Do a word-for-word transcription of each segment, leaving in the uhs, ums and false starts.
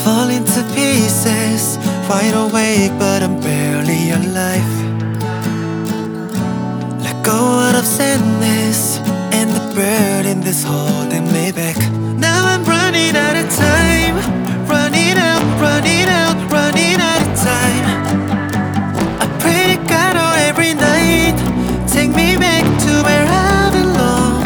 falling to pieces, wide awake but I'm barely alive. Let go of sadness and the burden that's holding me back. Now I'm running out of time, running out, running out, running out of time. I pray to God oh, every night, take me back to where I belong.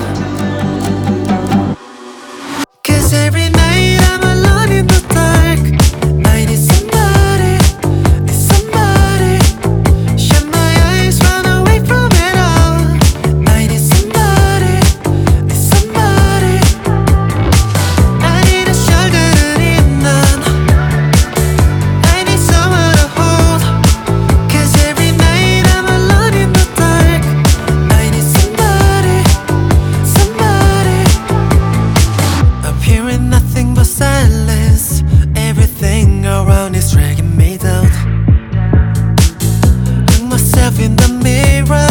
Cause every night I'm alone in the dark. I need somebody, need somebody. Shut my eyes, run away from it all. I need somebody, need somebody. I need a shoulder to lean on. I need someone to hold. Cause every night I'm alone in the dark. I need somebody, somebody. I'm hearing nothing but silence. Everything around is dragging me down. Look myself in the mirror.